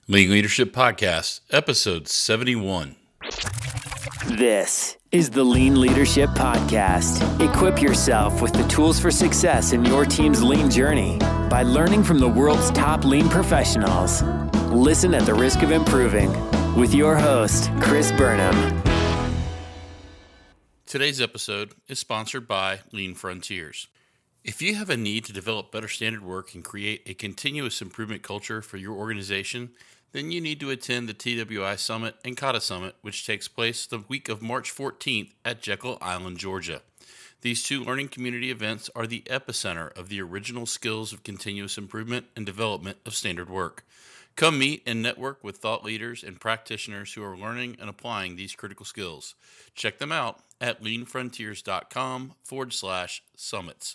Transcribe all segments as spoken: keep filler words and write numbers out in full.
Lean Leadership Podcast, episode seventy-one. This is the Lean Leadership Podcast. Equip yourself with the tools for success in your team's lean journey by learning from the world's top lean professionals. Listen at the risk of improving with your host, Chris Burnham. Today's episode is sponsored by Lean Frontiers. If you have a need to develop better standard work and create a continuous improvement culture for your organization, then you need to attend the T W I Summit and Kata Summit, which takes place the week of March fourteenth at Jekyll Island, Georgia. These two learning community events are the epicenter of the original skills of continuous improvement and development of standard work. Come meet and network with thought leaders and practitioners who are learning and applying these critical skills. Check them out at leanfrontiers.com forward slash summits.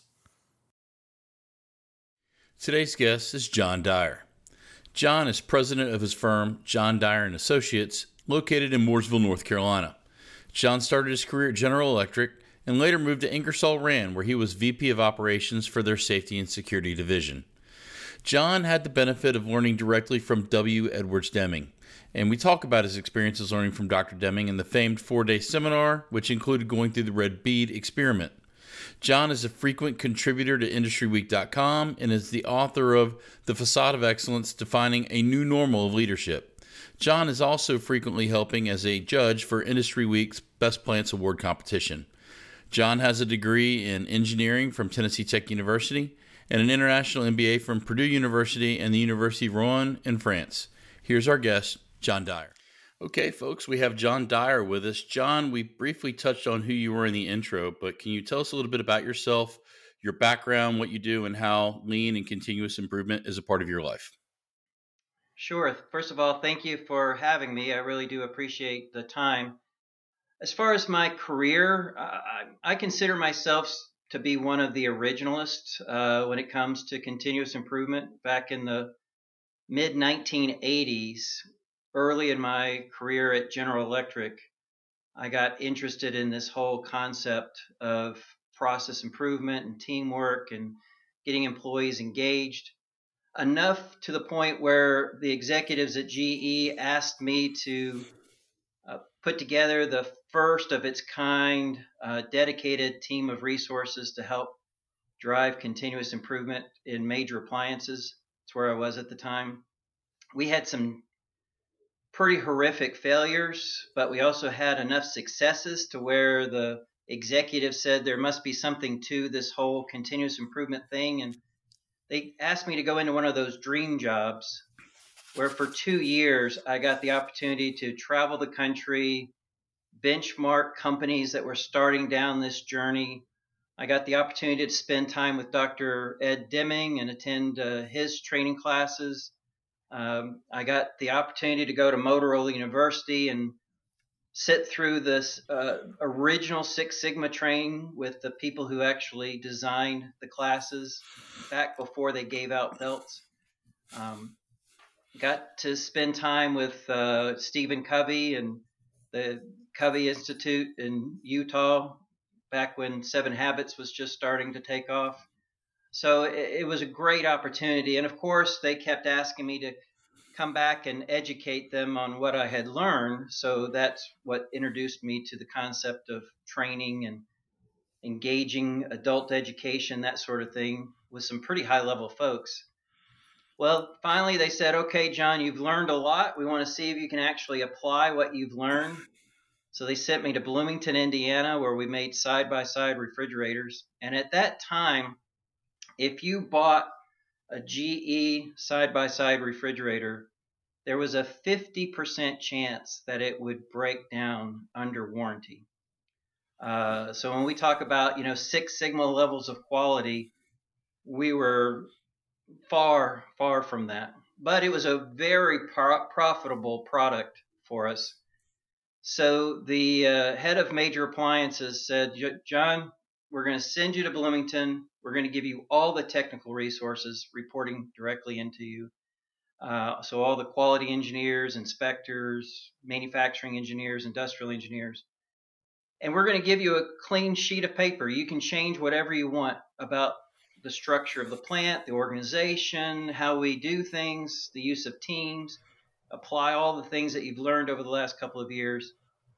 Today's guest is John Dyer. John is president of his firm, John Dyer and Associates, located in Mooresville, North Carolina. John started his career at General Electric and later moved to Ingersoll Rand, where he was V P of Operations for their Safety and Security Division. John had the benefit of learning directly from W. Edwards Deming, and we talk about his experiences learning from Doctor Deming in the famed four-day seminar, which included going through the Red Bead experiment. John is a frequent contributor to industry week dot com and is the author of The Facade of Excellence, Defining a New Normal of Leadership. John is also frequently helping as a judge for Industry Week's Best Plants Award competition. John has a degree in engineering from Tennessee Tech University and an international M B A from Purdue University and the University of Rouen in France. Here's our guest, John Dyer. Okay, folks, we have John Dyer with us. John, we briefly touched on who you were in the intro, but can you tell us a little bit about yourself, your background, what you do, and how lean and continuous improvement is a part of your life? Sure. First of all, thank you for having me. I really do appreciate the time. As far as my career, I, I consider myself to be one of the originalists uh, when it comes to continuous improvement. Back in the mid nineteen eighties, early in my career at General Electric, I got interested in this whole concept of process improvement and teamwork and getting employees engaged, enough to the point where the executives at G E asked me to uh, put together the first of its kind uh, dedicated team of resources to help drive continuous improvement in major appliances. That's where I was at the time. We had some pretty horrific failures, but we also had enough successes to where the executive said there must be something to this whole continuous improvement thing. And they asked me to go into one of those dream jobs where for two years I got the opportunity to travel the country, benchmark companies that were starting down this journey. I got the opportunity to spend time with Doctor Ed Deming and attend uh, his training classes. Um, I got the opportunity to go to Motorola University and sit through this uh, original Six Sigma training with the people who actually designed the classes back before they gave out belts. Um, got to spend time with uh, Stephen Covey and the Covey Institute in Utah back when Seven Habits was just starting to take off. So it, it was a great opportunity. And of course, they kept asking me to come back and educate them on what I had learned. So that's what introduced me to the concept of training and engaging adult education, that sort of thing, with some pretty high level folks. Well, finally they said, okay, John, you've learned a lot. We want to see if you can actually apply what you've learned. So they sent me to Bloomington, Indiana, where we made side-by-side refrigerators. And at that time, if you bought a G E side-by-side refrigerator, there was a fifty percent chance that it would break down under warranty. Uh, so when we talk about, you know, Six Sigma levels of quality, we were far, far from that. But it was a very pro- profitable product for us. So the uh, head of major appliances said, John, we're going to send you to Bloomington. We're going to give you all the technical resources reporting directly into you. Uh, so all the quality engineers, inspectors, manufacturing engineers, industrial engineers. And we're going to give you a clean sheet of paper. You can change whatever you want about the structure of the plant, the organization, how we do things, the use of teams. apply all the things that you've learned over the last couple of years.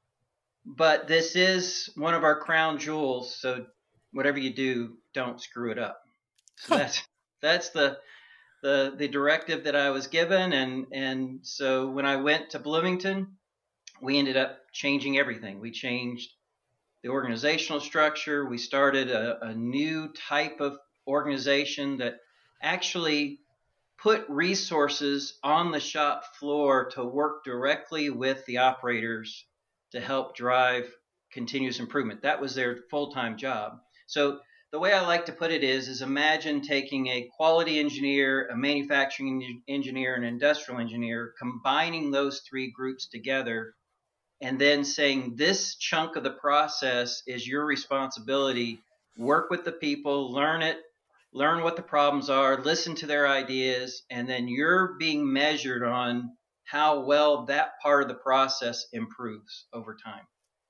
But this is one of our crown jewels, so whatever you do, don't screw it up. So Huh. that's that's the the the directive that I was given, and and so when I went to Bloomington, we ended up changing everything. We changed the organizational structure. We started a, a new type of organization that actually put resources on the shop floor to work directly with the operators to help drive continuous improvement. That was their full-time job. So the way I like to put it is, is imagine taking a quality engineer, a manufacturing engineer, and an industrial engineer, combining those three groups together, and then saying this chunk of the process is your responsibility. Work with the people, learn it, learn what the problems are, listen to their ideas, and then you're being measured on how well that part of the process improves over time.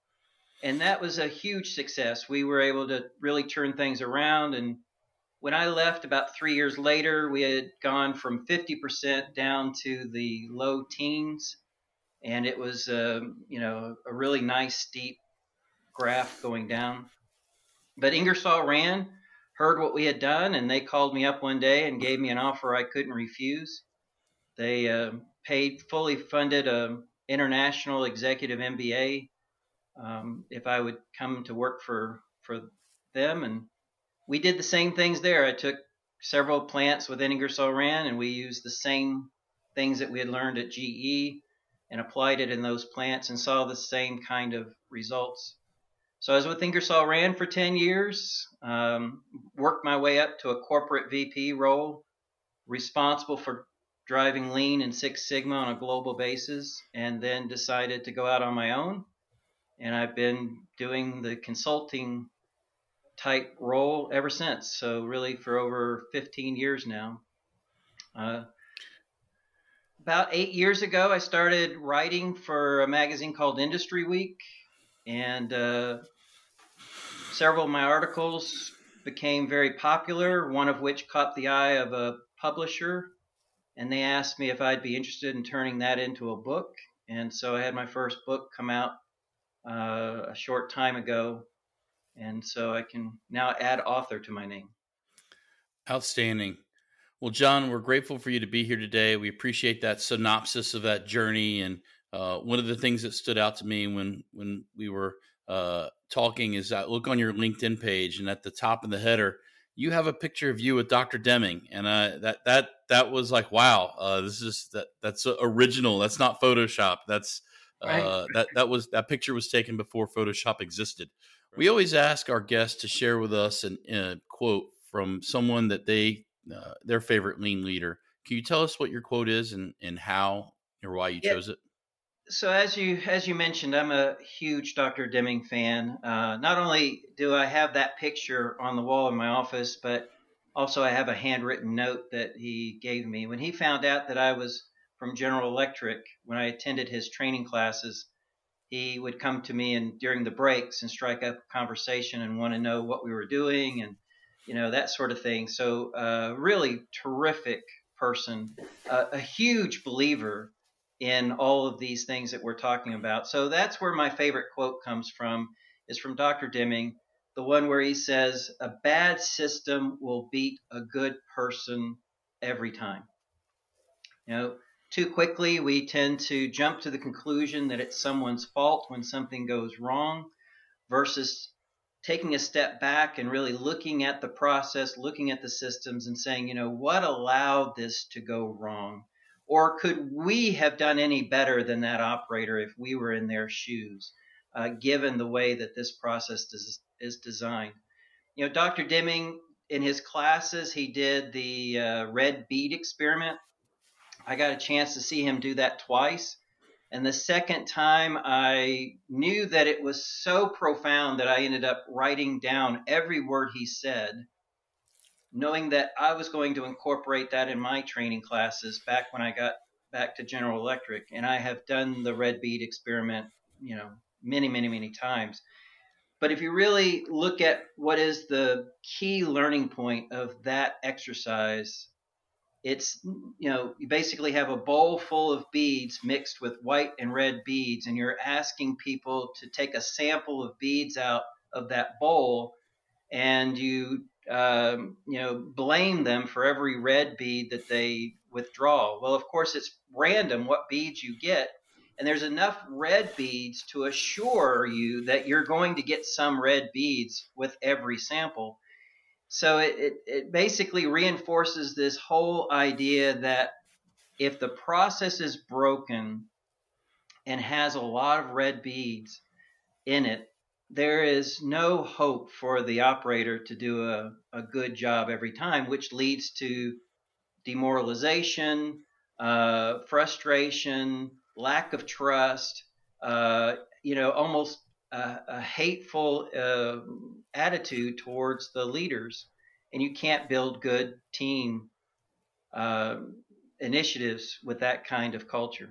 And that was a huge success. We were able to really turn things around. And when I left about three years later, we had gone from fifty percent down to the low teens. And it was, uh, you know, a really nice steep graph going down. But Ingersoll Rand heard what we had done, and they called me up one day and gave me an offer I couldn't refuse. They uh, paid, fully funded an international executive M B A um, if I would come to work for, for them. And we did the same things there. I took several plants within Ingersoll Rand, and we used the same things that we had learned at G E and applied it in those plants and saw the same kind of results. So I was with Ingersoll Rand for ten years, um, worked my way up to a corporate V P role, responsible for driving Lean and Six Sigma on a global basis, and then decided to go out on my own. And I've been doing the consulting type role ever since. So really for over fifteen years now. Uh, about eight years ago, I started writing for a magazine called Industry Week. And uh, several of my articles became very popular, one of which caught the eye of a publisher. And they asked me if I'd be interested in turning that into a book. And so I had my first book come out uh, a short time ago. And so I can now add author to my name. Outstanding. Well, John, we're grateful for you to be here today. We appreciate that synopsis of that journey. And uh, one of the things that stood out to me when when we were uh, talking is I look on your LinkedIn page, and at the top of the header, you have a picture of you with Doctor Deming, and uh, that that that was like, wow, uh, this is that that's original. That's not Photoshop. That's uh, Right. that that was that picture was taken before Photoshop existed. We always ask our guests to share with us an, a quote from someone that they uh, their favorite lean leader. Can you tell us what your quote is and and how or why you Yeah. chose it? So as you as you mentioned, I'm a huge Doctor Deming fan. Uh, not only do I have that picture on the wall in my office, but also I have a handwritten note that he gave me when he found out that I was from General Electric. When I attended his training classes, he would come to me and during the breaks and strike up a conversation and want to know what we were doing and you know that sort of thing. So uh, really terrific person, uh, a huge believer in all of these things that we're talking about. So that's where my favorite quote comes from, is from Doctor Deming, the one where he says, a bad system will beat a good person every time. You know, too quickly we tend to jump to the conclusion that it's someone's fault when something goes wrong versus taking a step back and really looking at the process, looking at the systems and saying, you know, what allowed this to go wrong? Or could we have done any better than that operator if we were in their shoes, uh, given the way that this process des- is designed? You know, Doctor Deming, in his classes, he did the uh, red bead experiment. I got a chance to see him do that twice. And the second time, I knew that it was so profound that I ended up writing down every word he said, knowing that I was going to incorporate that in my training classes back when I got back to General Electric. And I have done the red bead experiment, you know, many, many, many times. But if you really look at what is the key learning point of that exercise, It's, you know, you basically have a bowl full of beads mixed with white and red beads, and you're asking people to take a sample of beads out of that bowl, and you, um, you know, blame them for every red bead that they withdraw. Well, of course, it's random what beads you get, and there's enough red beads to assure you that you're going to get some red beads with every sample. So it, it, it basically reinforces this whole idea that if the process is broken and has a lot of red beads in it, there is no hope for the operator to do a, a good job every time, which leads to demoralization, uh, frustration, lack of trust, uh, you know, almost a, a hateful uh, attitude towards the leaders. And you can't build good team uh, initiatives with that kind of culture.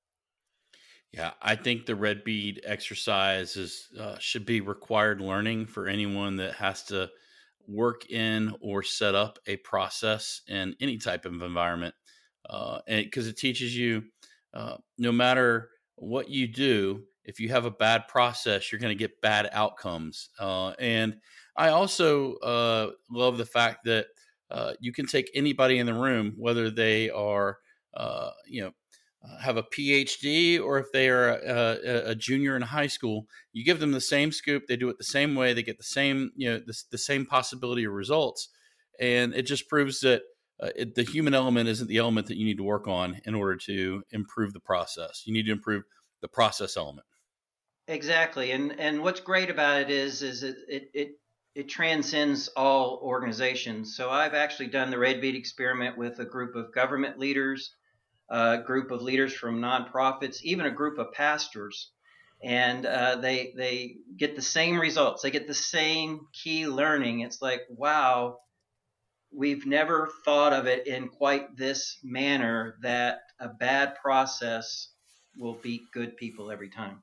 Yeah, I think the red bead exercise is uh, should be required learning for anyone that has to work in or set up a process in any type of environment, uh, and because it teaches you, uh, no matter what you do, if you have a bad process, you're going to get bad outcomes. Uh, and I also uh, love the fact that uh, you can take anybody in the room, whether they are, uh, you know uh, have a P H D or if they are a, a, a junior in high school, you give them the same scoop, they do it the same way, they get the same, you know, the, the same possibility of results. And it just proves that uh, it, the human element isn't the element that you need to work on in order to improve the process. You need to improve the process element. Exactly. And and what's great about it is is it it it, it transcends all organizations. So I've actually done the red bead experiment with a group of government leaders, a group of leaders from nonprofits, even a group of pastors, and uh, they they get the same results. They get the same key learning. It's like, wow, we've never thought of it in quite this manner, that a bad process will beat good people every time.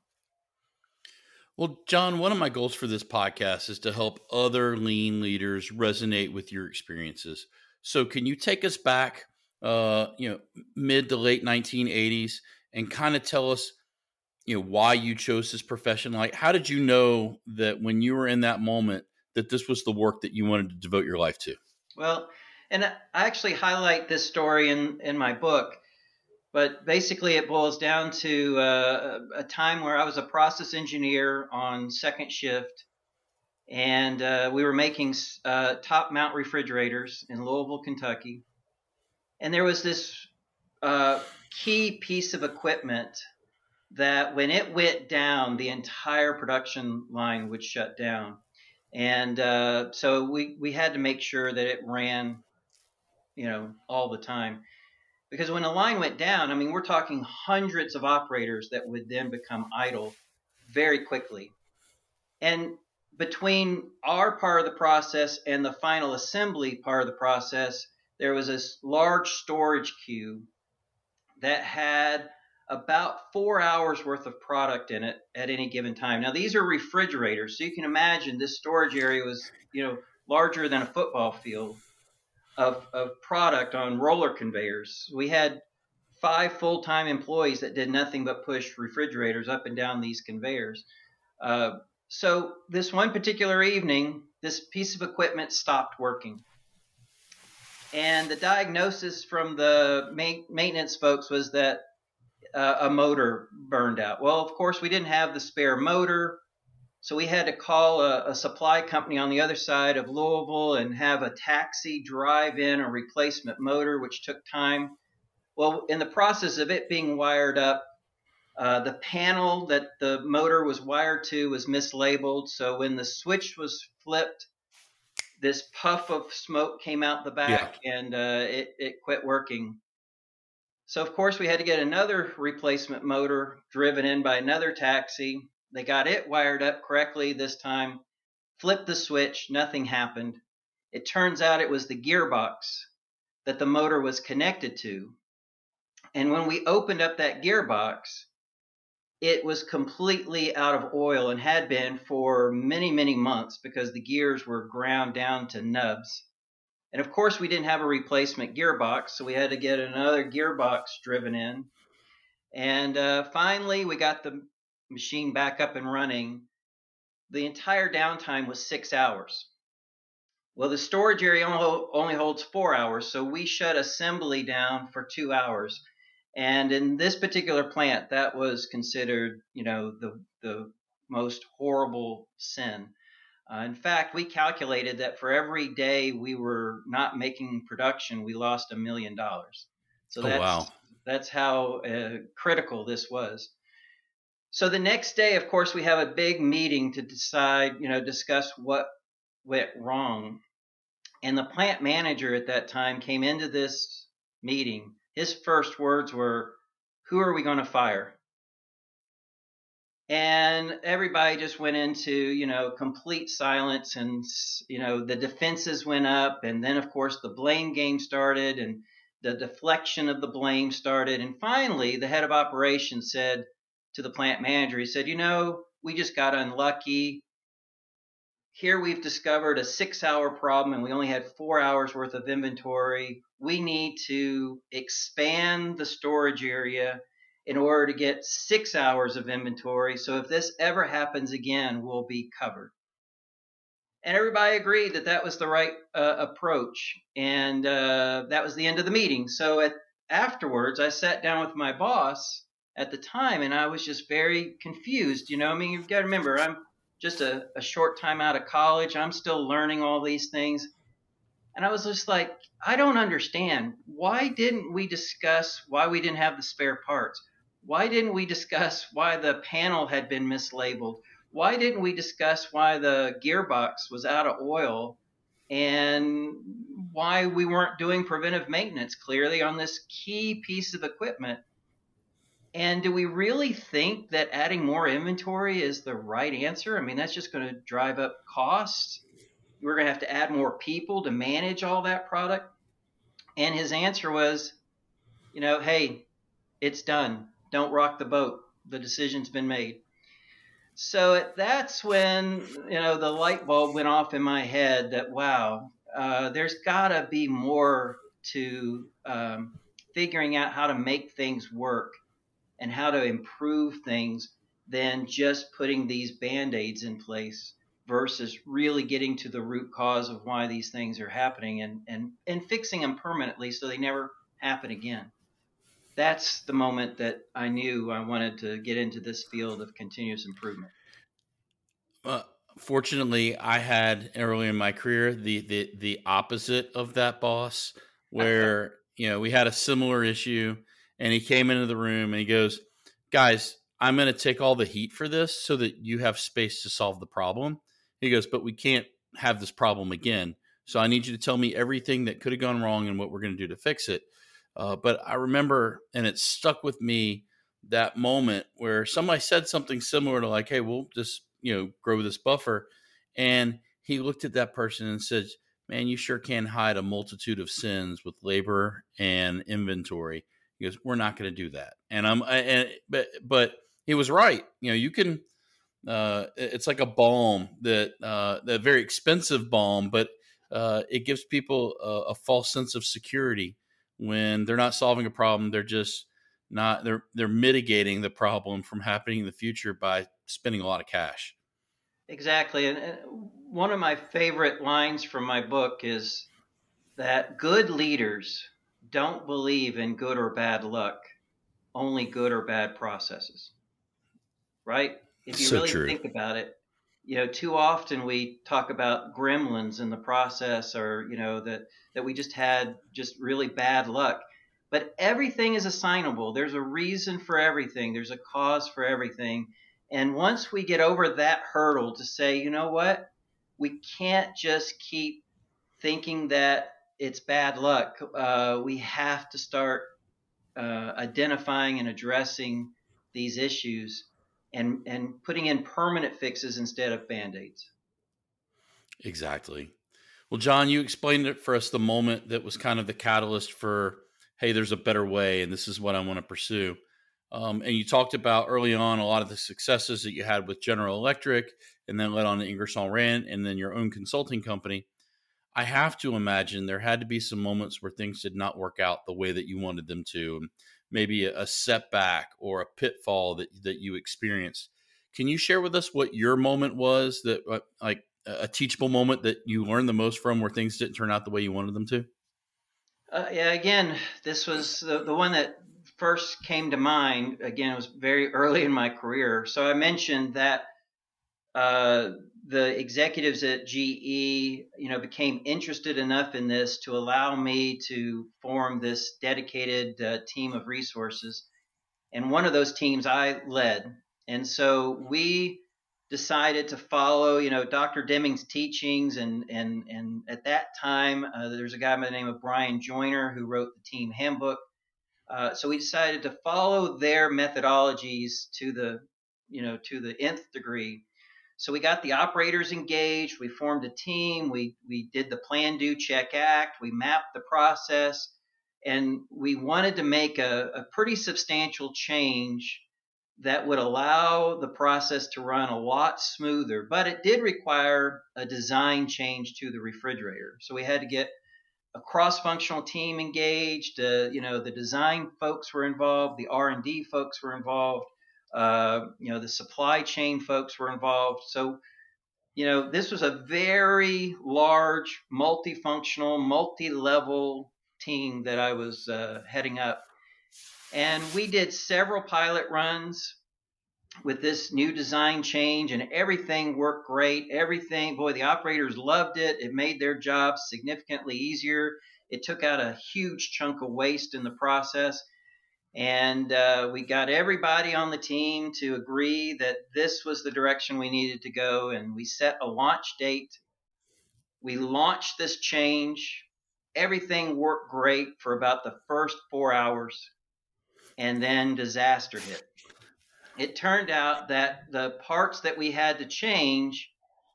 Well, John, one of my goals for this podcast is to help other lean leaders resonate with your experiences. So, can you take us back, uh, you know, mid to late nineteen eighties, and kind of tell us, you know, why you chose this profession? Like, how did you know that when you were in that moment that this was the work that you wanted to devote your life to? Well, and I actually highlight this story in in my book. But basically, it boils down to uh, a time where I was a process engineer on second shift, and uh, we were making uh, top mount refrigerators in Louisville, Kentucky. And there was this uh, key piece of equipment that when it went down, the entire production line would shut down. And uh, so we, we had to make sure that it ran, you know, all the time. Because when a line went down, I mean, we're talking hundreds of operators that would then become idle very quickly. And between our part of the process and the final assembly part of the process, there was this large storage queue that had about four hours worth of product in it at any given time. Now, these are refrigerators, so you can imagine this storage area was, you know, larger than a football field of, of product on roller conveyors. We had five full-time employees that did nothing but push refrigerators up and down these conveyors. Uh, so this one particular evening, this piece of equipment stopped working. And the diagnosis from the ma- maintenance folks was that uh, a motor burned out. Well, of course, we didn't have the spare motor. So we had to call a, a supply company on the other side of Louisville and have a taxi drive in a replacement motor, which took time. Well, in the process of it being wired up, uh, the panel that the motor was wired to was mislabeled. So when the switch was flipped, this puff of smoke came out the back, yeah. and uh, it, it quit working. So, of course, we had to get another replacement motor driven in by another taxi. They got it wired up correctly this time, flipped the switch, nothing happened. It turns out it was the gearbox that the motor was connected to. And when we opened up that gearbox, it was completely out of oil and had been for many, many months because the gears were ground down to nubs. And of course, we didn't have a replacement gearbox, so we had to get another gearbox driven in. And uh, finally, we got the machine back up and running. The entire downtime was six hours. Well, the storage area only holds four hours, so we shut assembly down for two hours. And in this particular plant, that was considered, you know, the the most horrible sin. Uh, in fact, we calculated that for every day we were not making production, we lost a million dollars. So that's, oh, wow. that's how uh, critical this was. So the next day, of course, we have a big meeting to decide, you know, discuss what went wrong. And the plant manager at that time came into this meeting. His first words were, "Who are we going to fire?" And everybody just went into, you know, complete silence, and, you know, the defenses went up. And then, of course, the blame game started, and the deflection of the blame started. And finally, the head of operations said to the plant manager, he said, "You know, we just got unlucky. Here we've discovered a six-hour problem, and we only had four hours worth of inventory. We need to expand the storage area in order to get six hours of inventory. So if this ever happens again, we'll be covered." And everybody agreed that that was the right uh, approach. And uh, that was the end of the meeting. So at, afterwards, I sat down with my boss at the time, and I was just very confused. You know, I mean, you've got to remember, I'm just a, a short time out of college. I'm still learning all these things. And I was just like, I don't understand. Why didn't we discuss why we didn't have the spare parts? Why didn't we discuss why the panel had been mislabeled? Why didn't we discuss why the gearbox was out of oil, and why we weren't doing preventive maintenance clearly on this key piece of equipment? And do we really think that adding more inventory is the right answer? I mean, that's just going to drive up costs. We're going to have to add more people to manage all that product. And his answer was, you know, hey, it's done. Don't rock the boat. The decision's been made. So that's when, you know, the light bulb went off in my head that, wow, uh, there's got to be more to um, figuring out how to make things work and how to improve things than just putting these Band-Aids in place versus really getting to the root cause of why these things are happening and, and, and fixing them permanently so they never happen again. That's the moment that I knew I wanted to get into this field of continuous improvement. Uh, fortunately, I had early in my career the the the opposite of that boss, where you know we had a similar issue, and he came into the room and he goes, "Guys, I'm going to take all the heat for this so that you have space to solve the problem." He goes, "But we can't have this problem again. So I need you to tell me everything that could have gone wrong and what we're going to do to fix it." Uh, but I remember, and it stuck with me, that moment where somebody said something similar to like, "Hey, we'll just, you know, grow this buffer." And he looked at that person and said, "Man, you sure can hide a multitude of sins with labor and inventory." He goes, "We're not going to do that." And I'm, and, but, but he was right. You know, you can, uh, it's like a balm that, uh, that very expensive balm, but, uh, it gives people a, a false sense of security when they're not solving a problem. They're just not, they're, they're mitigating the problem from happening in the future by spending a lot of cash. Exactly. And, and one of my favorite lines from my book is that good leaders don't believe in good or bad luck, only good or bad processes. Right? If you So really true. think about it, you know, too often we talk about gremlins in the process, or, you know, that, that we just had just really bad luck. But everything is assignable. There's a reason for everything. There's a cause for everything. And once we get over that hurdle to say, you know what, we can't just keep thinking that it's bad luck. Uh, we have to start uh, identifying and addressing these issues and, and putting in permanent fixes instead of Band-Aids. Exactly. Well, John, you explained it for us, the moment that was kind of the catalyst for, hey, there's a better way, and this is what I want to pursue. Um, and you talked about early on a lot of the successes that you had with General Electric, and then led on to Ingersoll Rand, and then your own consulting company. I have to imagine there had to be some moments where things did not work out the way that you wanted them to, and maybe a, a setback or a pitfall that that you experienced. Can you share with us what your moment was, that uh, like a teachable moment that you learned the most from, where things didn't turn out the way you wanted them to? Uh, yeah, again, this was the, the one that first came to mind. Again, it was very early in my career. So I mentioned that uh, the executives at G E, you know, became interested enough in this to allow me to form this dedicated uh, team of resources. And one of those teams I led. And so we decided to follow, you know, Doctor Deming's teachings. And, and, and at that time, uh, there's a guy by the name of Brian Joyner who wrote the team handbook. Uh, so we decided to follow their methodologies to the, you know, to the nth degree. So we got the operators engaged. We formed a team. We, we did the plan, do, check, act. We mapped the process. And we wanted to make a, a pretty substantial change that would allow the process to run a lot smoother, but it did require a design change to the refrigerator. So we had to get a cross-functional team engaged. Uh, you know, the design folks were involved, the R and D folks were involved, uh, you know, the supply chain folks were involved. So, you know, this was a very large, multifunctional, multi-level team that I was uh, heading up. And we did several pilot runs with this new design change, and everything worked great. Everything, boy, the operators loved it. It made their jobs significantly easier. It took out a huge chunk of waste in the process. And uh, we got everybody on the team to agree that this was the direction we needed to go. And we set a launch date. We launched this change. Everything worked great for about the first four hours. And then disaster hit. It turned out that the parts that we had to change,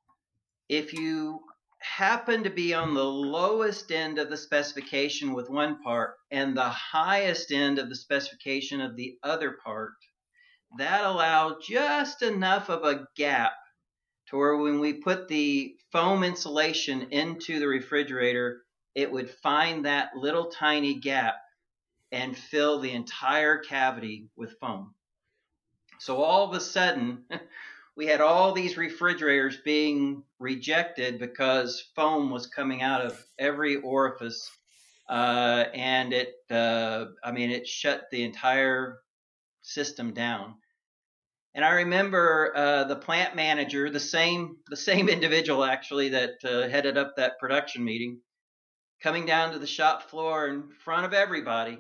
if you happen to be on the lowest end of the specification with one part and the highest end of the specification of the other part, that allowed just enough of a gap to where when we put the foam insulation into the refrigerator, it would find that little tiny gap and fill the entire cavity with foam. So all of a sudden, we had all these refrigerators being rejected because foam was coming out of every orifice. Uh, and it, uh, I mean, it shut the entire system down. And I remember uh, the plant manager, the same, the same individual actually that uh, headed up that production meeting, coming down to the shop floor in front of everybody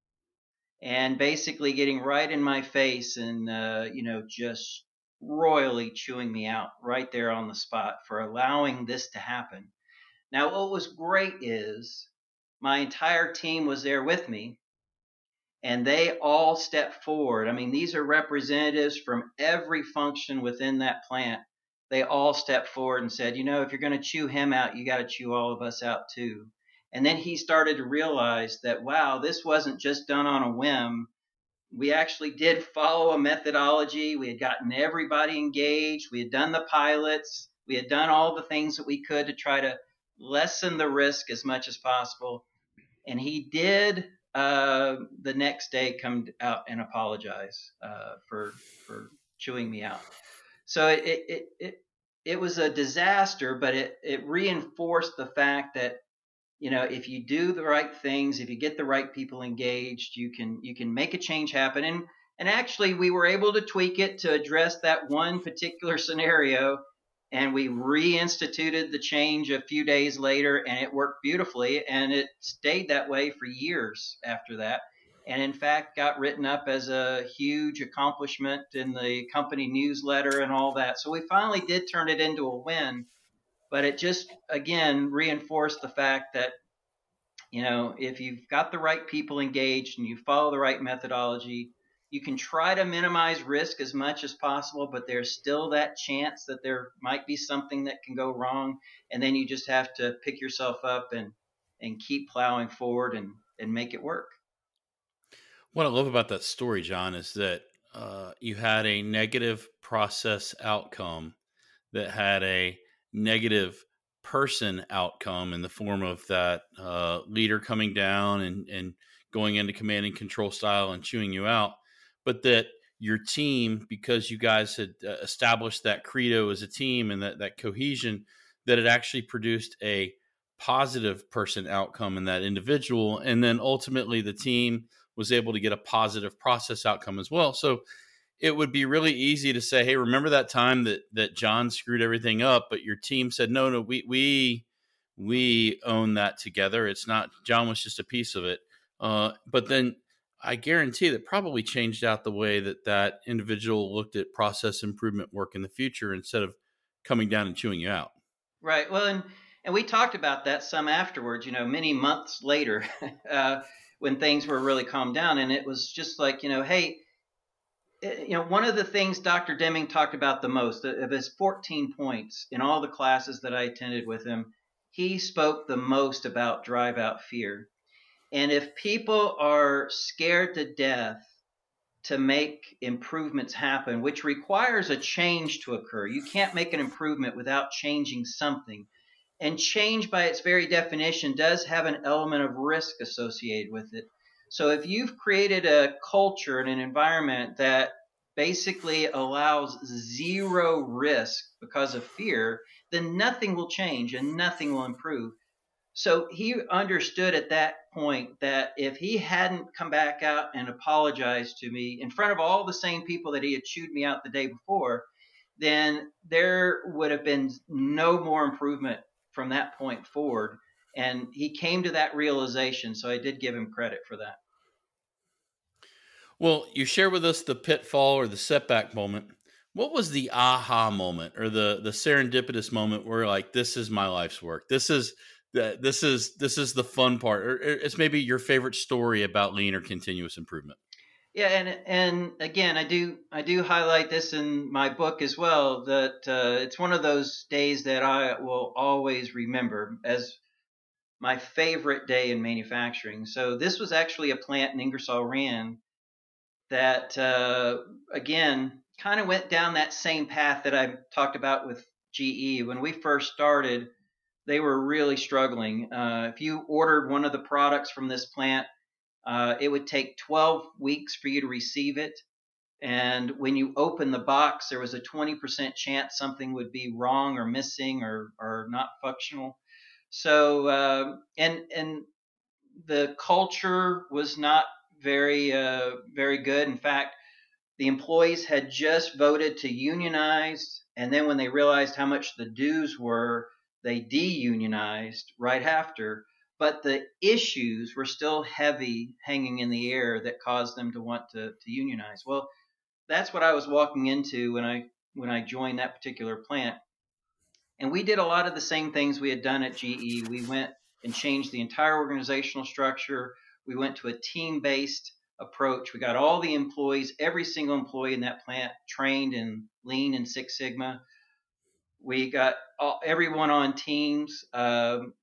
and basically getting right in my face and, uh, you know, just royally chewing me out right there on the spot for allowing this to happen. Now, what was great is my entire team was there with me, and they all stepped forward. I mean, these are representatives from every function within that plant. They all stepped forward and said, you know, if you're going to chew him out, you got to chew all of us out too. And then he started to realize that, wow, this wasn't just done on a whim. We actually did follow a methodology. We had gotten everybody engaged. We had done the pilots. We had done all the things that we could to try to lessen the risk as much as possible. And he did uh, the next day come out and apologize uh, for for chewing me out. So it it it it was a disaster, but it it reinforced the fact that, you know, if you do the right things, if you get the right people engaged, you can you can make a change happen. And and actually, we were able to tweak it to address that one particular scenario, and we reinstituted the change a few days later, and it worked beautifully, and it stayed that way for years after that. And in fact, got written up as a huge accomplishment in the company newsletter and all that. So we finally did turn it into a win. But it just, again, reinforced the fact that, you know, if you've got the right people engaged and you follow the right methodology, you can try to minimize risk as much as possible, but there's still that chance that there might be something that can go wrong. And then you just have to pick yourself up and, and keep plowing forward and, and make it work. What I love about that story, John, is that uh, you had a negative process outcome that had a negative person outcome in the form of that uh, leader coming down and, and going into command and control style and chewing you out, but that your team, because you guys had uh, established that credo as a team and that, that cohesion, that it actually produced a positive person outcome in that individual. And then ultimately the team was able to get a positive process outcome as well. So it would be really easy to say, hey, remember that time that that John screwed everything up, but your team said, no, no, we we we own that together. It's not, John was just a piece of it. Uh, but then I guarantee that probably changed out the way that that individual looked at process improvement work in the future instead of coming down and chewing you out. Right. Well, and and we talked about that some afterwards, you know, many months later, uh, when things were really calmed down. And it was just like, you know, hey, you know, one of the things Doctor Deming talked about the most, of his fourteen points in all the classes that I attended with him, he spoke the most about drive out fear. And if people are scared to death to make improvements happen, which requires a change to occur, you can't make an improvement without changing something. And change by its very definition does have an element of risk associated with it. So if you've created a culture and an environment that basically allows zero risk because of fear, then nothing will change and nothing will improve. So he understood at that point that if he hadn't come back out and apologized to me in front of all the same people that he had chewed me out the day before, then there would have been no more improvement from that point forward. And he came to that realization. So I did give him credit for that. Well, you share with us the pitfall or the setback moment. What was the aha moment or the the serendipitous moment where like, this is my life's work? This is the this is this is the fun part, or it's maybe your favorite story about lean or continuous improvement. Yeah, and and again, I do I do highlight this in my book as well, that uh, it's one of those days that I will always remember as my favorite day in manufacturing. So this was actually a plant in Ingersoll Rand that, uh, again, kind of went down that same path that I talked about with G E. When we first started, they were really struggling. Uh, if you ordered one of the products from this plant, uh, it would take twelve weeks for you to receive it. And when you open the box, there was a twenty percent chance something would be wrong or missing or, or not functional. So, uh, and, and the culture was not very, uh, very good. In fact, the employees had just voted to unionize. And then when they realized how much the dues were, they de-unionized right after. But the issues were still heavy hanging in the air that caused them to want to, to unionize. Well, that's what I was walking into when I when I joined that particular plant. And we did a lot of the same things we had done at G E. We went and changed the entire organizational structure. We went to a team-based approach. We got all the employees, every single employee in that plant trained in Lean and Six Sigma. We got all, everyone on teams. Um,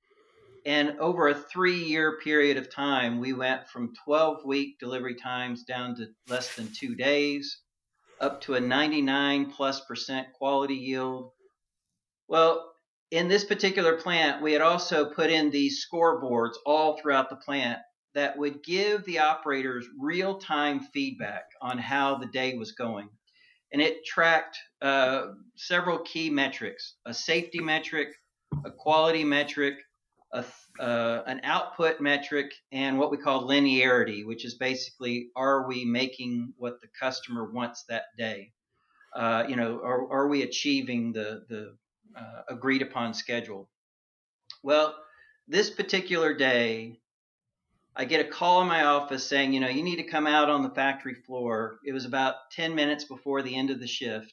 and over a three-year period of time, we went from twelve-week delivery times down to less than two days, up to a ninety-nine plus percent quality yield. Well, in this particular plant, we had also put in these scoreboards all throughout the plant that would give the operators real-time feedback on how the day was going. And it tracked uh, several key metrics: a safety metric, a quality metric, a, uh, an output metric, and what we call linearity, which is basically, are we making what the customer wants that day? Uh, you know, are, are we achieving the, the uh, agreed upon schedule? Well, this particular day, I get a call in my office saying, you know, you need to come out on the factory floor. It was about ten minutes before the end of the shift.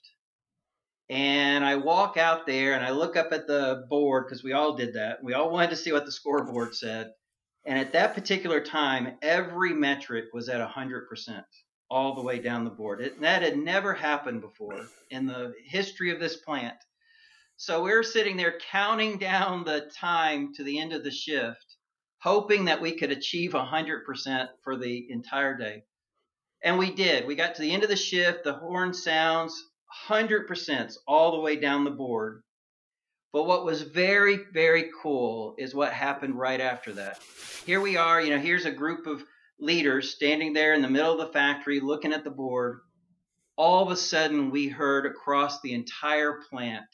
And I walk out there and I look up at the board, because we all did that. We all wanted to see what the scoreboard said. And at that particular time, every metric was at one hundred percent all the way down the board. It, that had never happened before in the history of this plant. So we were sitting there counting down the time to the end of the shift, hoping that we could achieve one hundred percent for the entire day. And we did. We got to the end of the shift, the horn sounds, one hundred percent all the way down the board. But what was very, very cool is what happened right after that. Here we are, you know, here's a group of leaders standing there in the middle of the factory looking at the board. All of a sudden, we heard across the entire plant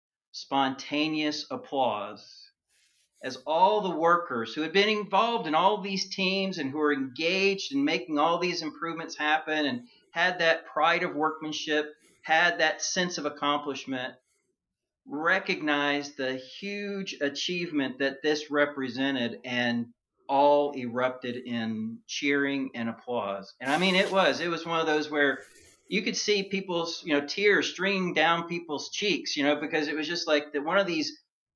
spontaneous applause as all the workers who had been involved in all these teams and who were engaged in making all these improvements happen and had that pride of workmanship, had that sense of accomplishment, recognized the huge achievement that this represented and all erupted in cheering and applause. And I mean, it was, it was one of those where you could see people's, you know, tears streaming down people's cheeks, you know, because it was just like the, one of these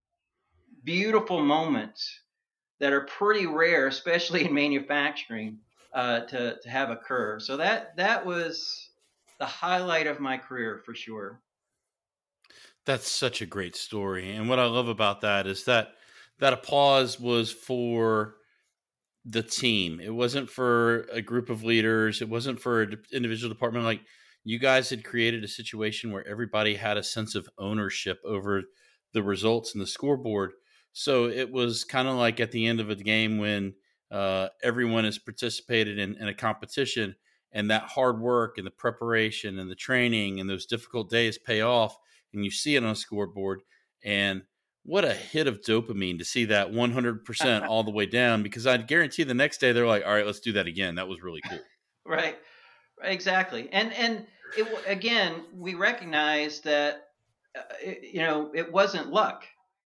beautiful moments that are pretty rare, especially in manufacturing, uh, to, to have occur. So that, that was the highlight of my career for sure. That's such a great story. And what I love about that is that that applause was for the team. It wasn't for a group of leaders. It wasn't for an individual department. Like, you guys had created a situation where everybody had a sense of ownership over the results and the scoreboard. So it was kind of like at the end of a game when uh, everyone has participated in, in a competition, and that hard work and the preparation and the training and those difficult days pay off, and you see it on a scoreboard. And what a hit of dopamine to see that one hundred percent all the way down, because I guarantee the next day they're like, all right, let's do that again. That was really cool. Right. Exactly. And, and it, again, we recognize that, uh, it, you know, it wasn't luck.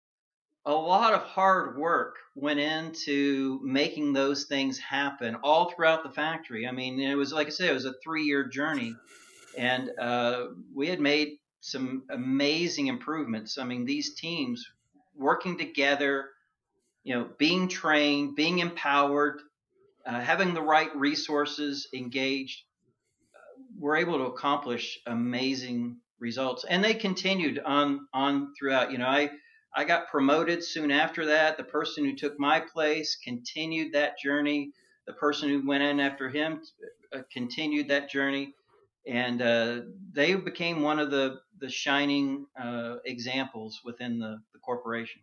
A lot of hard work went into making those things happen all throughout the factory. I mean, it was, like I said, it was a three-year journey, and uh, we had made some amazing improvements. I mean, these teams working together, you know, being trained, being empowered, uh, having the right resources engaged, uh, were able to accomplish amazing results. And they continued on, on throughout. You know, I, I got promoted soon after that. The person who took my place continued that journey. The person who went in after him uh, continued that journey. And uh, they became one of the, the shining uh, examples within the, the corporation.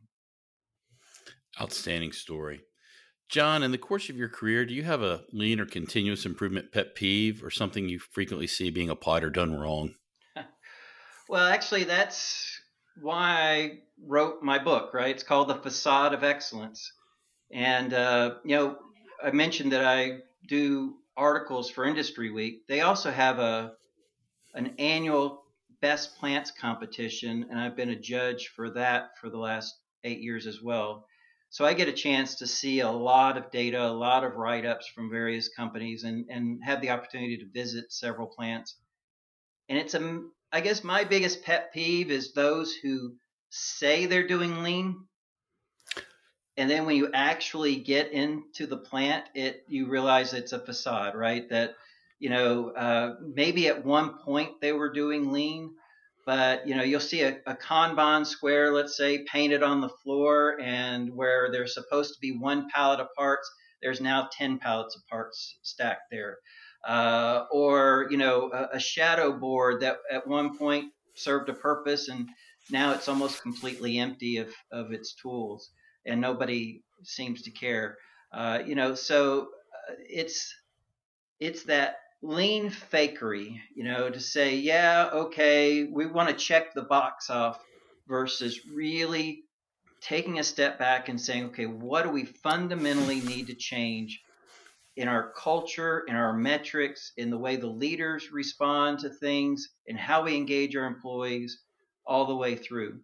Outstanding story. John, in the course of your career, do you have a lean or continuous improvement pet peeve or something you frequently see being applied or done wrong? Well, actually, that's why I wrote my book, right? It's called The Facade of Excellence. And, uh, you know, I mentioned that I do articles for Industry Week. They also have a an annual best plants competition, and I've been a judge for that for the last eight years as well. So I get a chance to see a lot of data, a lot of write-ups from various companies, and, and have the opportunity to visit several plants. And it's, a, I guess my biggest pet peeve is those who say they're doing lean, and then when you actually get into the plant, it you realize it's a facade, right? That, you know, uh, maybe at one point they were doing lean, but, you know, you'll see a, a Kanban square, let's say, painted on the floor, and where there's supposed to be one pallet of parts, there's now ten pallets of parts stacked there. Uh, or, you know, a, a shadow board that at one point served a purpose, and now it's almost completely empty of, of its tools, and nobody seems to care. Uh, you know, so uh, it's it's that lean fakery, you know, to say, yeah, okay, we want to check the box off, versus really taking a step back and saying, okay, what do we fundamentally need to change in our culture, in our metrics, in the way the leaders respond to things, and how we engage our employees all the way through.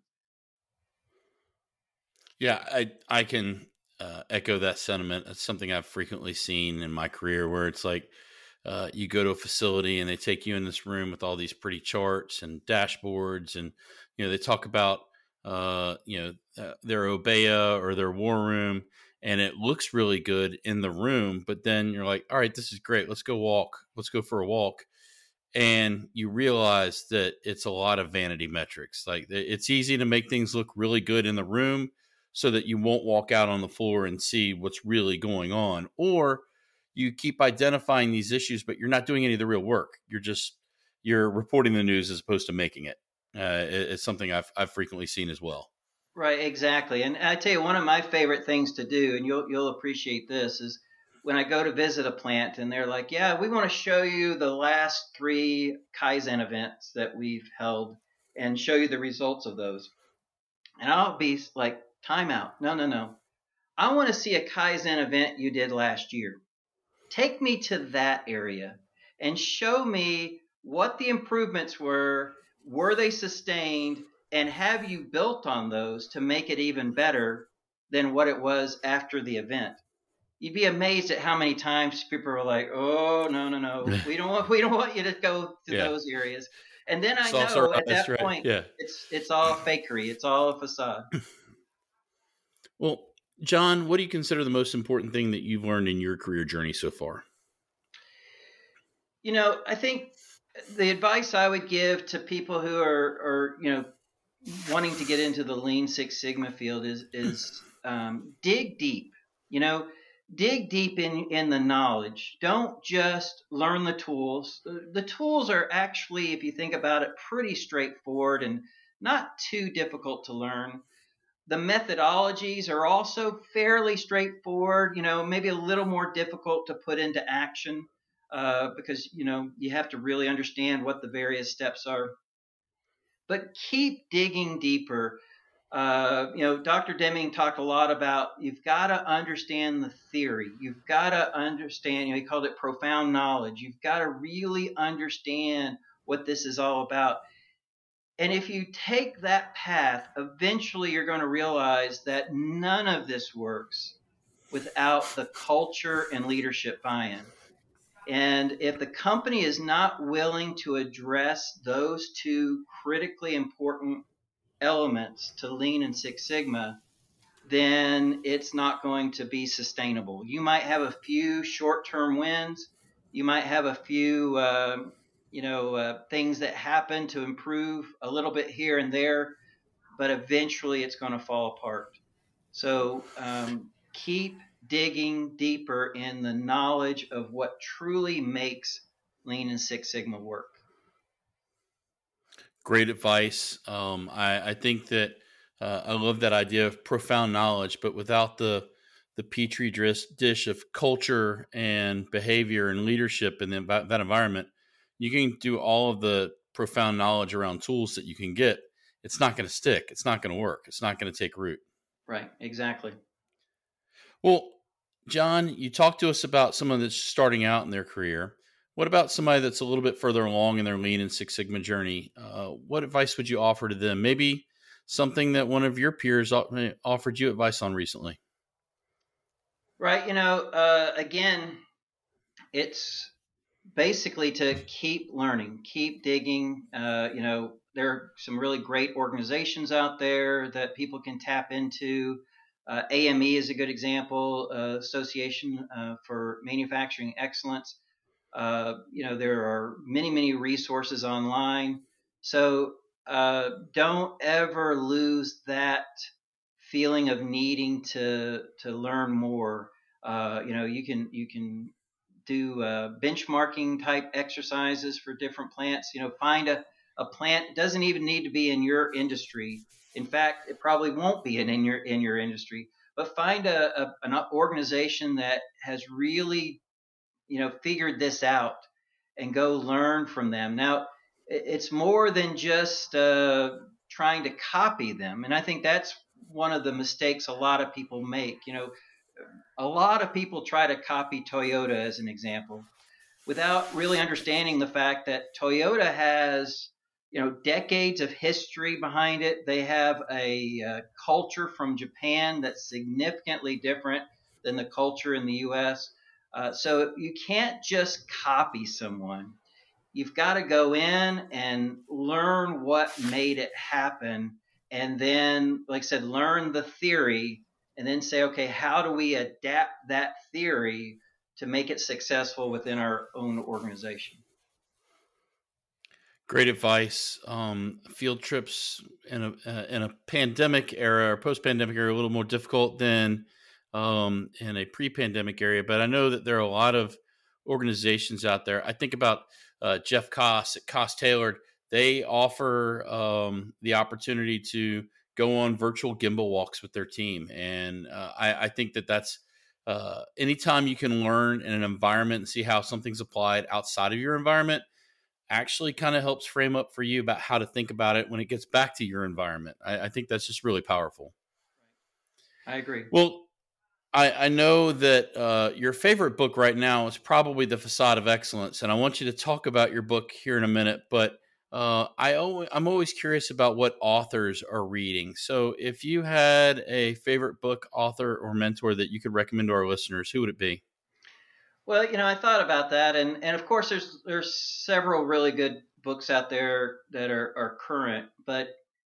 Yeah, I I can uh, echo that sentiment. It's something I've frequently seen in my career, where it's like uh, you go to a facility and they take you in this room with all these pretty charts and dashboards, and you know they talk about uh, you know uh, their Obeya or their war room, and it looks really good in the room. But then you're like, all right, this is great. Let's go walk. Let's go for a walk. And you realize that it's a lot of vanity metrics. Like, it's easy to make things look really good in the room so that you won't walk out on the floor and see what's really going on. Or you keep identifying these issues, but you're not doing any of the real work. You're just, you're reporting the news as opposed to making it. Uh, it- it's something I've, I've frequently seen as well. Right, exactly. And I tell you, one of my favorite things to do, and you'll you'll appreciate this, is when I go to visit a plant and they're like, "Yeah, we want to show you the last three Kaizen events that we've held and show you the results of those." And I'll be like, "Time out. No, no, no. I want to see a Kaizen event you did last year. Take me to that area and show me what the improvements were. Were they sustained? And have you built on those to make it even better than what it was after the event?" You'd be amazed at how many times people are like, "Oh, no, no, no. We don't want we don't want you to go to Yeah. those areas." And then I Sauce know our at eyes, that right? point Yeah. it's it's all fakery. It's all a facade. Well, John, what do you consider the most important thing that you've learned in your career journey so far? You know, I think the advice I would give to people who are, are you know, wanting to get into the Lean Six Sigma field is is um, dig deep. You know, dig deep in in the knowledge. Don't just learn the tools. The, the tools are actually, if you think about it, pretty straightforward and not too difficult to learn. The methodologies are also fairly straightforward, you know, maybe a little more difficult to put into action uh, because, you know, you have to really understand what the various steps are. But keep digging deeper. Uh, you know, Doctor Deming talked a lot about you've got to understand the theory. You've got to understand, you know, he called it profound knowledge. You've got to really understand what this is all about. And if you take that path, eventually you're going to realize that none of this works without the culture and leadership buy-in. And if the company is not willing to address those two critically important elements to Lean and Six Sigma, then it's not going to be sustainable. You might have a few short-term wins. You might have a few uh, you know, uh, things that happen to improve a little bit here and there, but eventually it's going to fall apart. So um, keep digging deeper in the knowledge of what truly makes Lean and Six Sigma work. Great advice. Um, I, I think that uh, I love that idea of profound knowledge, but without the the petri dish of culture and behavior and leadership in the, that environment, you can do all of the profound knowledge around tools that you can get. It's not going to stick. It's not going to work. It's not going to take root. Right. Exactly. Well, John, you talked to us about someone that's starting out in their career. What about somebody that's a little bit further along in their Lean and Six Sigma journey? Uh, what advice would you offer to them? Maybe something that one of your peers offered you advice on recently. Right. You know, uh, again, it's basically to keep learning, keep digging. Uh, you know, there are some really great organizations out there that people can tap into. Uh, A M E is a good example, uh, Association uh, for Manufacturing Excellence. Uh, you know, there are many, many resources online. So uh, don't ever lose that feeling of needing to to learn more. Uh, you know, you can you can do uh, benchmarking type exercises for different plants. You know, find a, a plant. It doesn't even need to be in your industry. In fact, it probably won't be in, in your in your industry. But find a, a an organization that has really, you know, figured this out, and go learn from them. Now, it's more than just uh, trying to copy them, and I think that's one of the mistakes a lot of people make. You know, a lot of people try to copy Toyota as an example without really understanding the fact that Toyota has, you know, decades of history behind it. They have a uh, culture from Japan that's significantly different than the culture in the U S. Uh, so you can't just copy someone. You've got to go in and learn what made it happen. And then, like I said, learn the theory and then say, okay, how do we adapt that theory to make it successful within our own organization? Great advice. Um, field trips in a uh, in a pandemic era or post-pandemic era are a little more difficult than um, in a pre-pandemic area, but I know that there are a lot of organizations out there. I think about uh, Jeff Koss at Koss Tailored. They offer um, the opportunity to go on virtual gimbal walks with their team. And uh, I, I think that that's uh, anytime you can learn in an environment and see how something's applied outside of your environment actually kind of helps frame up for you about how to think about it when it gets back to your environment. I, I think that's just really powerful. I agree. Well, I, I know that uh, your favorite book right now is probably The Facade of Excellence, and I want you to talk about your book here in a minute, but uh, I always, I'm always curious about what authors are reading. So if you had a favorite book, author, or mentor that you could recommend to our listeners, who would it be? Well, you know, I thought about that, and, and of course, there's there's several really good books out there that are, are current, but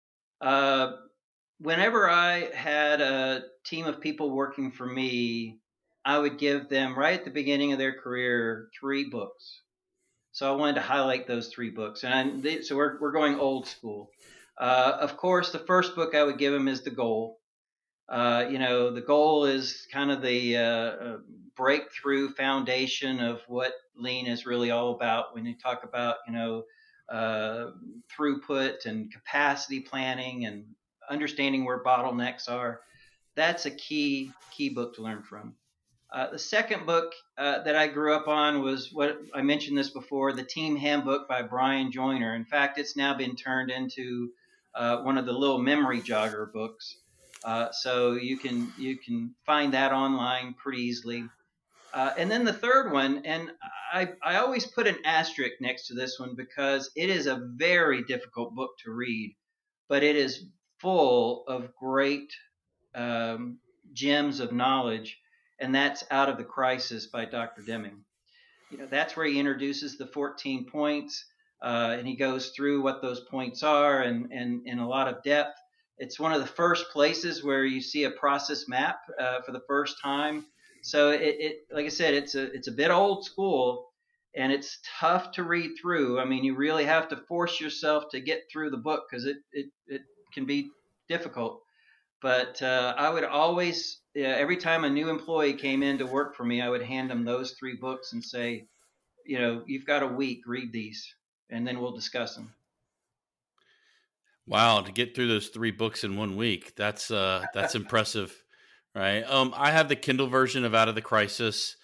uh, whenever I had a team of people working for me, I would give them right at the beginning of their career three books. So I wanted to highlight those three books, and they, so we're we're going old school. Uh, of course, the first book I would give them is The Goal. Uh, you know, The Goal is kind of the uh, breakthrough foundation of what Lean is really all about. When you talk about, you know, uh, throughput and capacity planning and understanding where bottlenecks are, that's a key key book to learn from. Uh, the second book uh, that I grew up on was what I mentioned this before, The Team Handbook by Brian Joyner. In fact, it's now been turned into uh, one of the little memory jogger books. Uh, so you can you can find that online pretty easily. Uh, and then the third one, and I, I always put an asterisk next to this one because it is a very difficult book to read, but it is full of great um, gems of knowledge, and that's Out of the Crisis by Doctor Deming. You know, that's where he introduces the fourteen points, uh, and he goes through what those points are and, and in a lot of depth. It's one of the first places where you see a process map uh, for the first time. So it, it, like I said, it's a it's a bit old school, and it's tough to read through. I mean, you really have to force yourself to get through the book because it, it it can be difficult. But uh, I would always, yeah, every time a new employee came in to work for me, I would hand them those three books and say, you know, you've got a week, read these, and then we'll discuss them. Wow, to get through those three books in one week, that's uh, that's impressive, right? Um, I have the Kindle version of Out of the Crisis,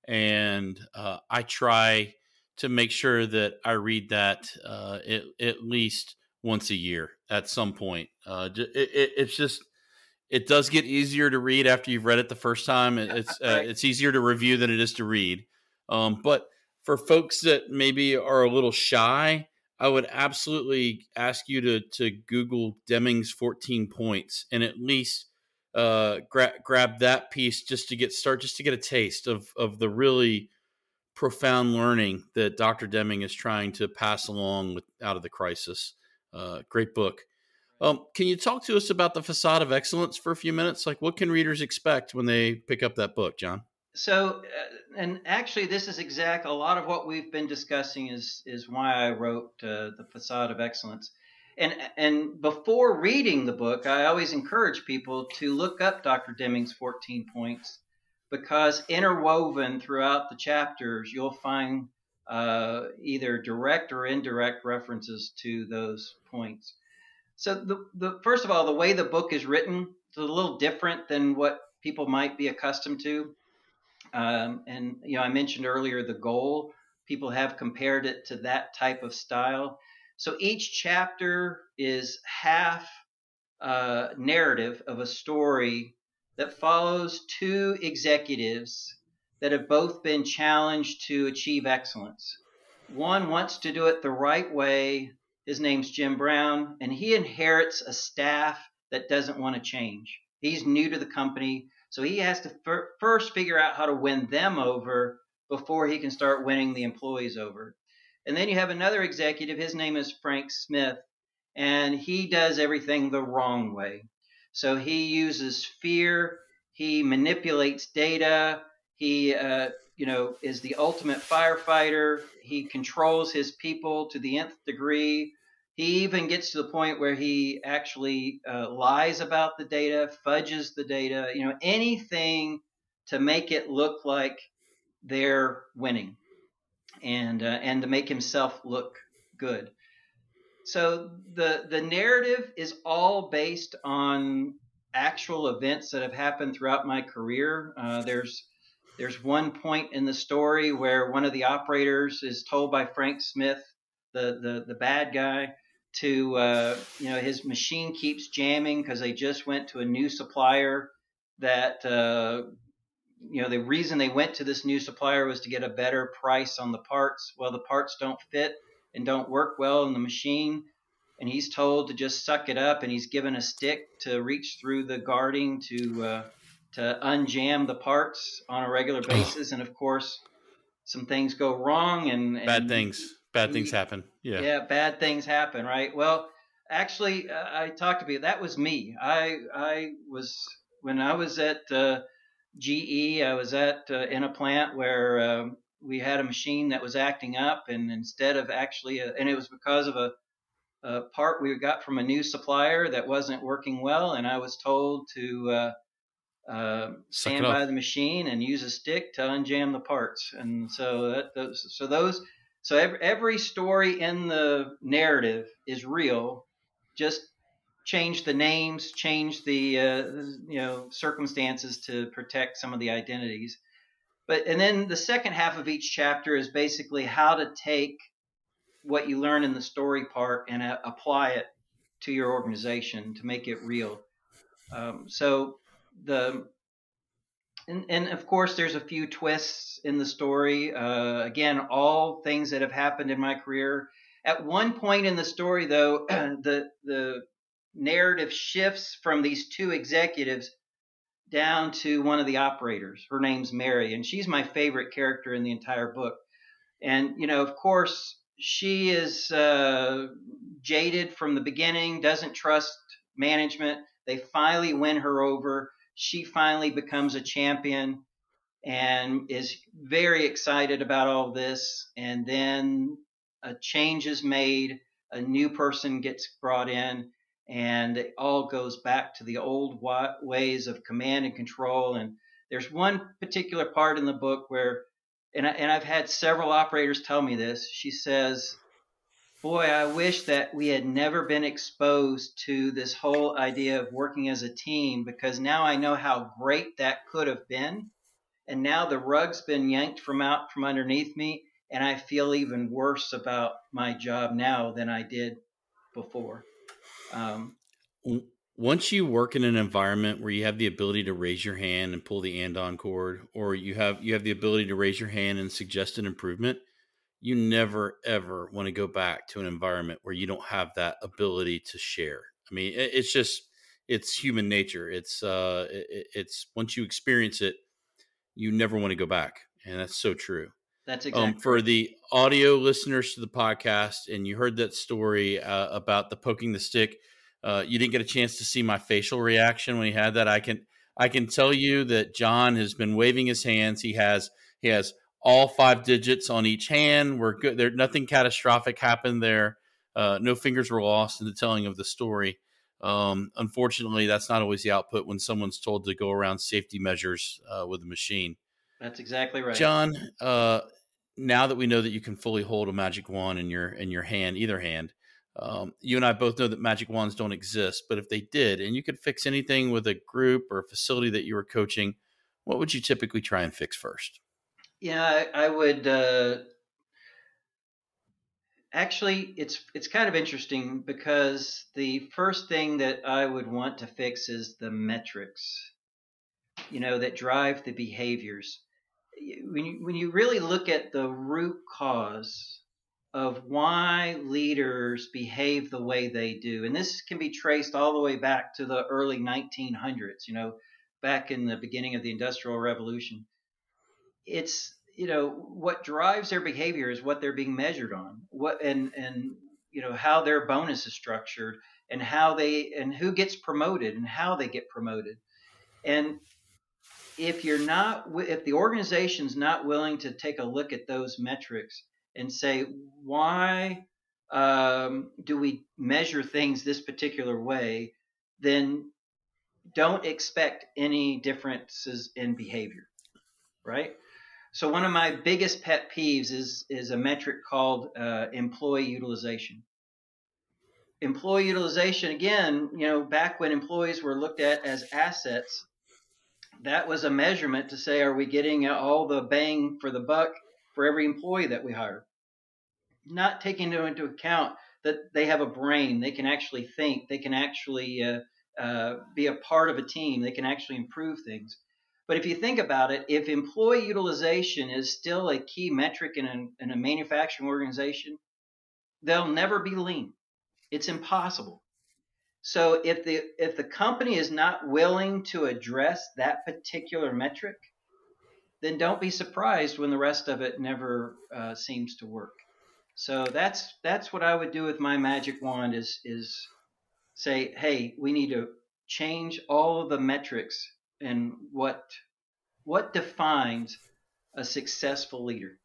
and uh, I try to make sure that I read that uh, at, at least once a year at some point. Uh, it, it, it's just it does get easier to read after you've read it the first time. It's uh, Right. it's easier to review than it is to read. Um, but for folks that maybe are a little shy, I would absolutely ask you to to Google Deming's fourteen points and at least uh, gra- grab that piece just to get start, just to get a taste of of the really profound learning that Doctor Deming is trying to pass along with Out of the Crisis. Uh, great book. Um, can you talk to us about The Facade of Excellence for a few minutes? Like, what can readers expect when they pick up that book, John? So, uh, and actually, this is exact. A lot of what we've been discussing is is why I wrote uh, The Facade of Excellence. And and before reading the book, I always encourage people to look up Doctor Deming's fourteen points, because interwoven throughout the chapters, you'll find uh, either direct or indirect references to those points. So the, the first of all, the way the book is written is a little different than what people might be accustomed to. Um, and you know, I mentioned earlier The Goal. People have compared it to that type of style. So each chapter is half uh, narrative of a story that follows two executives that have both been challenged to achieve excellence. One wants to do it the right way. His name's Jim Brown, and he inherits a staff that doesn't want to change. He's new to the company, so he has to fir- first figure out how to win them over before he can start winning the employees over. And then you have another executive. His name is Frank Smith, and he does everything the wrong way. So he uses fear. He manipulates data. He, uh, you know, is the ultimate firefighter. He controls his people to the nth degree. He even gets to the point where he actually uh, lies about the data, fudges the data, you know, anything to make it look like they're winning and uh, and to make himself look good. So the the narrative is all based on actual events that have happened throughout my career. Uh, there's there's one point in the story where one of the operators is told by Frank Smith, the the, the bad guy, to uh, you know his machine keeps jamming because they just went to a new supplier. That uh, you know the reason they went to this new supplier was to get a better price on the parts. Well, the parts don't fit and don't work well in the machine, and he's told to just suck it up, and he's given a stick to reach through the guarding to uh, to unjam the parts on a regular basis. And of course, some things go wrong, and, and bad things, bad things he, happen. Yeah, yeah, bad things happen, right? Well, actually, uh, I talked to you. That was me. I I was when I was at uh, G E. I was at uh, in a plant where um, we had a machine that was acting up, and instead of actually, uh, and it was because of a a part we got from a new supplier that wasn't working well, and I was told to uh, uh, stand by the machine and use a stick to unjam the parts. And so that those, so those, so every, every story in the narrative is real. Just change the names, change the uh, you know circumstances to protect some of the identities. But and then the second half of each chapter is basically how to take what you learn in the story part and uh, apply it to your organization to make it real. Um, so the and, and of course there's a few twists in the story. Uh, again, all things that have happened in my career. At one point in the story, though, the the narrative shifts from these two executives down to one of the operators. Her name's Mary, and she's my favorite character in the entire book. And you know, of course, she is uh, jaded from the beginning, doesn't trust management. They finally win her over. She finally becomes a champion and is very excited about all this. And then a change is made, a new person gets brought in, and it all goes back to the old ways of command and control. And there's one particular part in the book where And, I, and I've had several operators tell me this. She says, boy, I wish that we had never been exposed to this whole idea of working as a team, because now I know how great that could have been. And now the rug's been yanked from out from underneath me, and I feel even worse about my job now than I did before. Um, Once you work in an environment where you have the ability to raise your hand and pull the andon cord, or you have you have the ability to raise your hand and suggest an improvement, you never ever want to go back to an environment where you don't have that ability to share. I mean, it, it's just it's human nature. It's uh, it, it's once you experience it, you never want to go back, and that's so true. That's exactly um, for right. the audio listeners to the podcast, and you heard that story uh, about the poking the stick. Uh, you didn't get a chance to see my facial reaction when he had that. I can I can tell you that John has been waving his hands. He has he has all five digits on each hand. We're good. There nothing catastrophic happened there. Uh, no fingers were lost in the telling of the story. Um, unfortunately, that's not always the output when someone's told to go around safety measures uh, with a machine. That's exactly right. John, uh, now that we know that you can fully hold a magic wand in your in your hand, either hand. Um, you and I both know that magic wands don't exist, but if they did, and you could fix anything with a group or a facility that you were coaching, what would you typically try and fix first? Yeah, I, I would. Uh, actually, it's it's kind of interesting because the first thing that I would want to fix is the metrics, you know, that drive the behaviors. When you, when you really look at the root cause of why leaders behave the way they do. And this can be traced all the way back to the early nineteen hundreds, you know, back in the beginning of the Industrial Revolution. It's, you know, what drives their behavior is what they're being measured on, what and and you know how their bonus is structured, and how they and who gets promoted and how they get promoted. And if you're not, if the organization's not willing to take a look at those metrics and say, why um, do we measure things this particular way, then don't expect any differences in behavior, right? So one of my biggest pet peeves is is a metric called uh, employee utilization. employee utilization, again, you know, back when employees were looked at as assets, that was a measurement to say, are we getting all the bang for the buck for every employee that we hire? Not taking into account that they have a brain, they can actually think, they can actually uh, uh, be a part of a team, they can actually improve things. But if you think about it, if employee utilization is still a key metric in a, in a manufacturing organization, they'll never be lean. It's impossible. So if the if the company is not willing to address that particular metric, then don't be surprised when the rest of it never uh, seems to work. So that's that's what I would do with my magic wand is is say, hey, we need to change all of the metrics and what what defines a successful leader.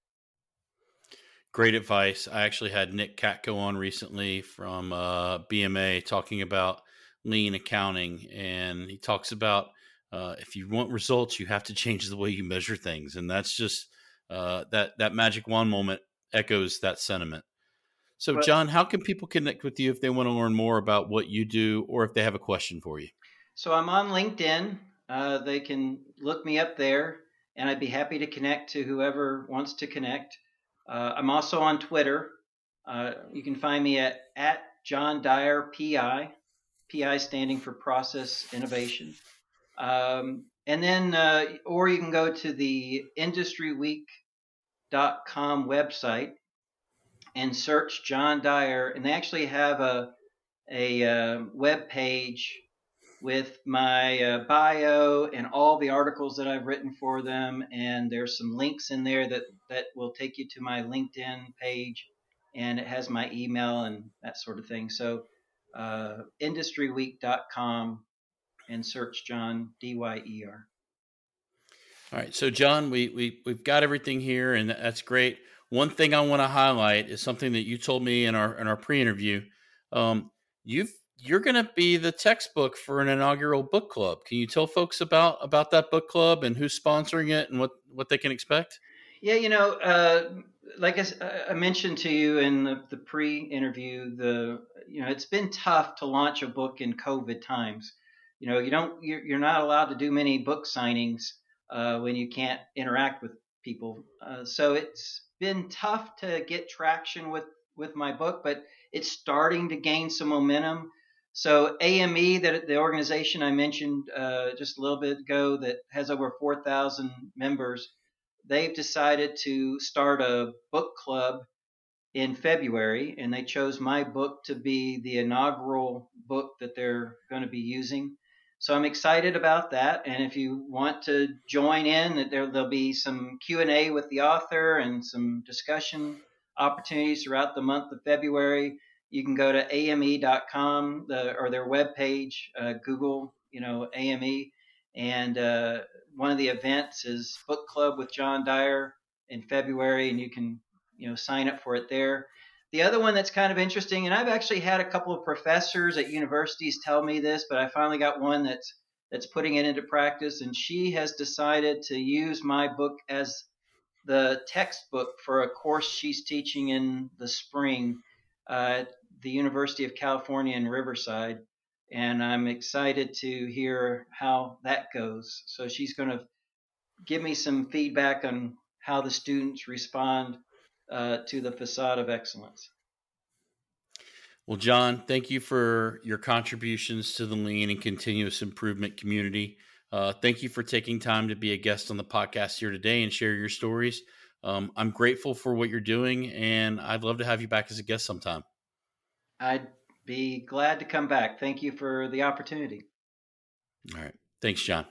Great advice. I actually had Nick Katko on recently from uh, B M A talking about lean accounting, and he talks about uh, if you want results, you have to change the way you measure things, and that's just uh, that that magic wand moment echoes that sentiment. So, But, John, how can people connect with you if they want to learn more about what you do, or if they have a question for you? so I'm on LinkedIn. Uh, they can look me up there, and I'd be happy to connect to whoever wants to connect. Uh, I'm also on Twitter. Uh, you can find me at, at John Dyer P I, P I standing for Process Innovation. Um, and then, uh, or you can go to the industry week dot com website and search John Dyer, and they actually have a a uh, web page with my uh, bio and all the articles that I've written for them, and there's some links in there that that will take you to my LinkedIn page, and it has my email and that sort of thing. So uh, industry week dot com and search John, D Y E R. All right. So, John, we, we, we've got everything here, and that's great. One thing I want to highlight is something that you told me in our in our pre-interview. Um, you've you're going to be the textbook for an inaugural book club. Can you tell folks about about that book club and who's sponsoring it and what, what they can expect? Yeah, you know, uh, like I, I mentioned to you in the, the pre-interview, the you know it's been tough to launch a book in COVID times. You know, you don't you're, you're not allowed to do many book signings uh, when you can't interact with people. Uh, so it's been tough to get traction with with my book, but it's starting to gain some momentum. So A M E, that the organization I mentioned uh, just a little bit ago, that has over four thousand members, they've decided to start a book club in February, and they chose my book to be the inaugural book that they're going to be using. So I'm excited about that. And if you want to join in, there, there'll be some Q and A with the author and some discussion opportunities throughout the month of February. You can go to A M E dot com the, or their webpage, uh, Google, you know, A M E. And uh, one of the events is Book Club with John Dyer in February, and you can, you know, sign up for it there. The other one that's kind of interesting, and I've actually had a couple of professors at universities tell me this, but I finally got one that's that's putting it into practice, and she has decided to use my book as the textbook for a course she's teaching in the spring uh, at the University of California in Riverside. And I'm excited to hear how that goes. So she's going to give me some feedback on how the students respond uh, to the facade of excellence. Well, John, thank you for your contributions to the lean and continuous improvement community. Uh, thank you for taking time to be a guest on the podcast here today and share your stories. Um, I'm grateful for what you're doing, and I'd love to have you back as a guest sometime. I'd be glad to come back. Thank you for the opportunity. All right. Thanks, John.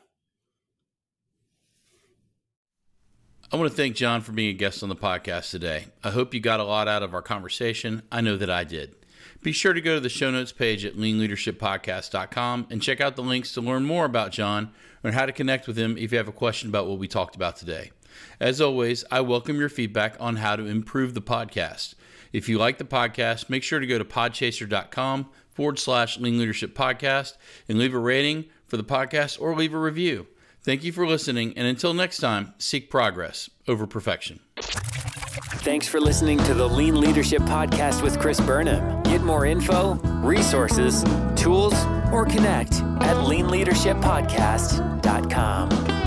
I want to thank John for being a guest on the podcast today. I hope you got a lot out of our conversation. I know that I did. Be sure to go to the show notes page at lean leadership podcast dot com and check out the links to learn more about John or how to connect with him if you have a question about what we talked about today. As always, I welcome your feedback on how to improve the podcast. If you like the podcast, make sure to go to podchaser.com forward slash lean leadership podcast and leave a rating for the podcast or leave a review. Thank you for listening. And until next time, seek progress over perfection. Thanks for listening to the Lean Leadership Podcast with Chris Burnham. Get more info, resources, tools, or connect at lean leadership podcast dot com.